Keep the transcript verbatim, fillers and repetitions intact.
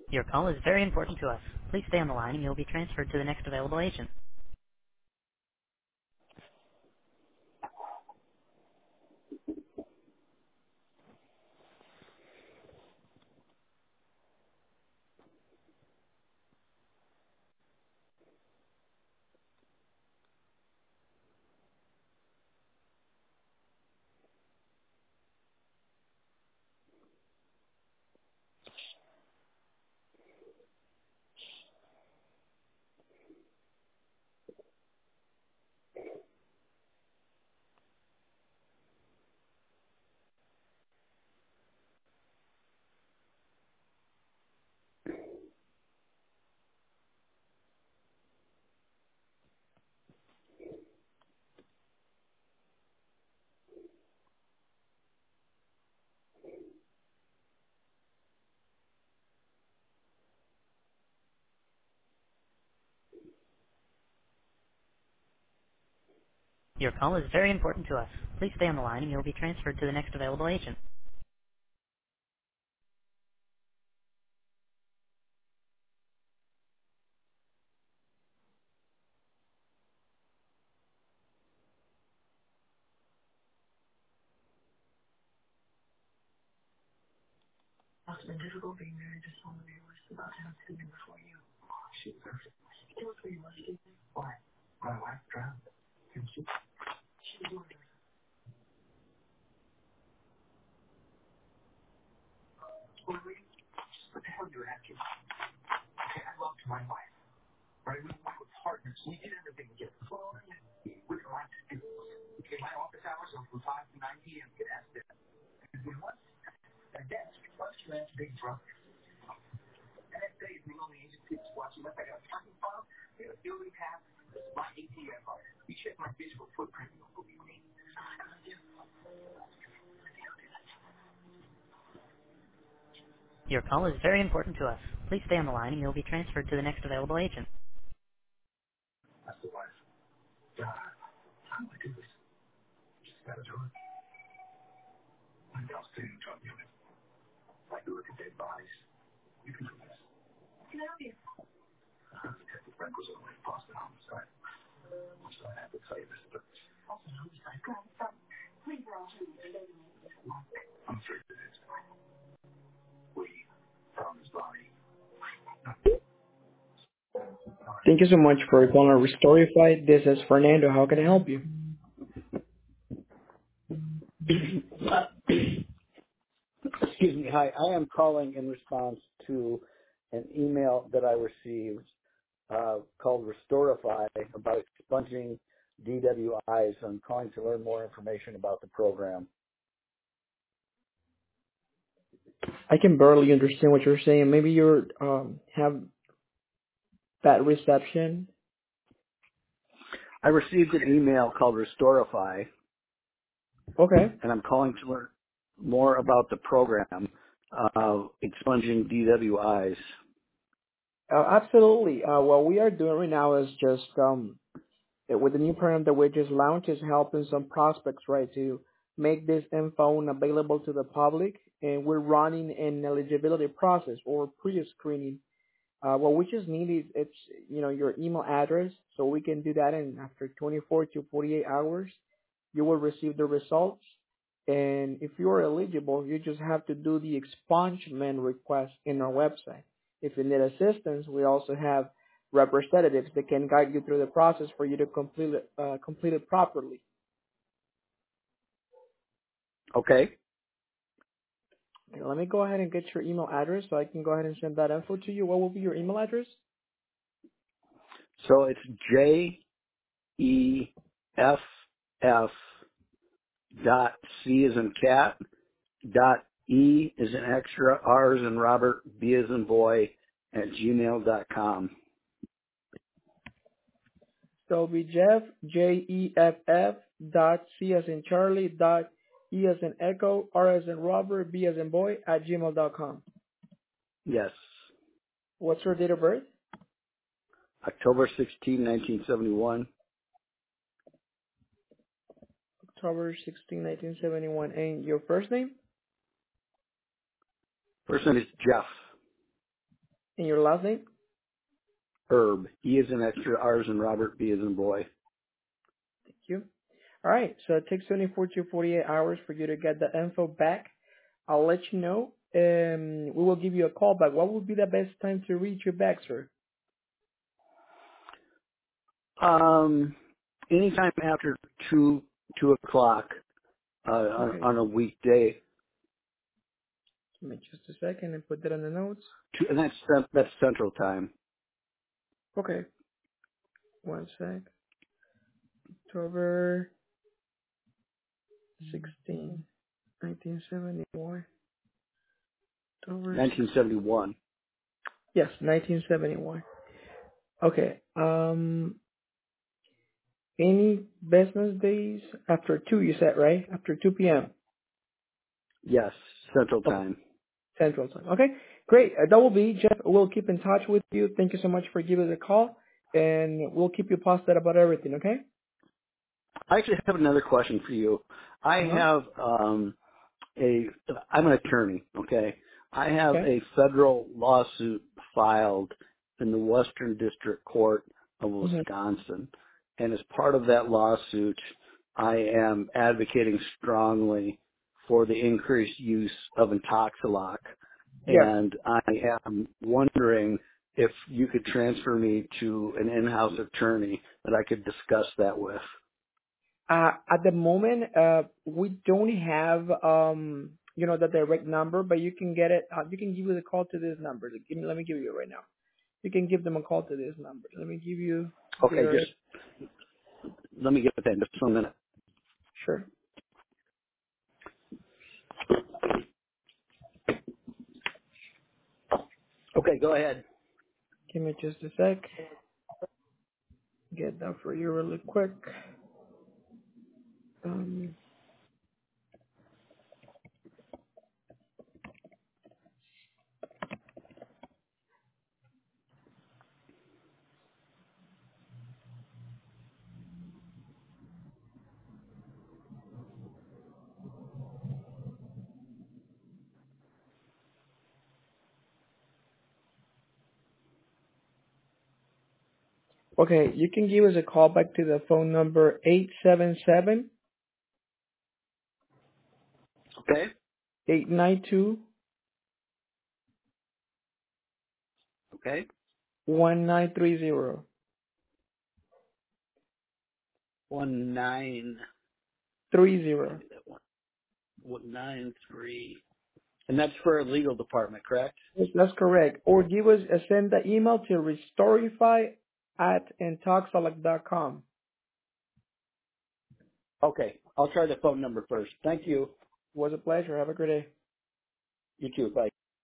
Your call is very important to us. Please stay on the line and you'll be transferred to the next available agent. Your call is very important to us. Please stay on the line and you'll be transferred to the next available agent. Your call is very important to us. Please stay on the line and you'll be transferred to the next available agent. Thank you so much for calling Restorify. This is Fernando. How can I help you? Excuse me. Hi. I am calling in response to an email that I received uh, called Restorify about expunging D W Is. I'm calling to learn more information about the program. I can barely understand what you're saying. Maybe you um have bad reception. I received an email called Restorify, Okay. and I'm calling to learn more about the program uh, expunging D W Is. Uh, absolutely. Uh, what we are doing right now is just um with the new program that we just launched is helping some prospects, right, to make this info available to the public, and we're running an eligibility process or pre-screening. Uh, what we just need is it's you know your email address, so we can do that, and after twenty-four to forty-eight hours, you will receive the results. And if you are eligible, you just have to do the expungement request in our website. If you need assistance, we also have representatives that can guide you through the process for you to complete it, uh, complete it properly. Okay. Okay, let me go ahead and get your email address so I can go ahead and send that info to you. What will be your email address? So it's J E F F dot C as in cat dot E is an extra, R as in Robert, B as in boy, at gmail dot com. So it'll be Jeff, J E F F dot C as in Charlie dot E as in Echo, R as in Robert, B as in boy at gmail dot com. Yes. What's your date of birth? October sixteenth, nineteen seventy-one. October sixteenth, nineteen seventy-one. And your first name? First name is Jeff. And your last name? Herb. E is in extra, R is in Robert, B is in boy. Thank you. All right. So it takes twenty-four to forty-eight hours for you to get the info back. I'll let you know. Um, we will give you a call back. What would be the best time to reach you back, sir? Um, anytime after two two o'clock uh, on, Okay. on a weekday, Give me just a second and put that on the notes. two, and that's cen- that's Central Time. Okay. One sec. October sixteenth, nineteen seventy-one. October sixteenth. nineteen seventy-one. Yes, nineteen seventy-one. Okay. Um, any business days after two, you said, right? After two p.m. Yes, Central Okay. Time. Central Time. Okay. Great. Uh, that will be, Jeff. We'll keep in touch with you. Thank you so much for giving us a call, and we'll keep you posted about everything, okay? I actually have another question for you. I Uh-huh. have um, a I'm an attorney, okay? I have Okay. a federal lawsuit filed in the Western District Court of Mm-hmm. Wisconsin. And as part of that lawsuit, I am advocating strongly for the increased use of Intoxiloc. Yeah. And I am wondering if you could transfer me to an in-house attorney that I could discuss that with. Uh, at the moment, uh, we don't have, um, you know, the direct number, but you can get it. Uh, you can give us a call to this number. Give me, let me give you it right now. You can give them a call to this number. Let me give you Okay, their, just let me get that in just one minute. sure. Okay, go ahead. Give me just a sec. Get that for you really quick. Um, okay, you can give us a call back to the phone number eight seven seven, Okay? eight nine two, Okay? one nine three zero. One nine. Three Give zero. me that one. One nine three. And that's for a legal department, correct? Yes, that's correct. Or give us a send the email to restorify at intoxalec dot com. Okay. I'll try the phone number first. Thank you. Was a pleasure. Have a great day. You too. Bye.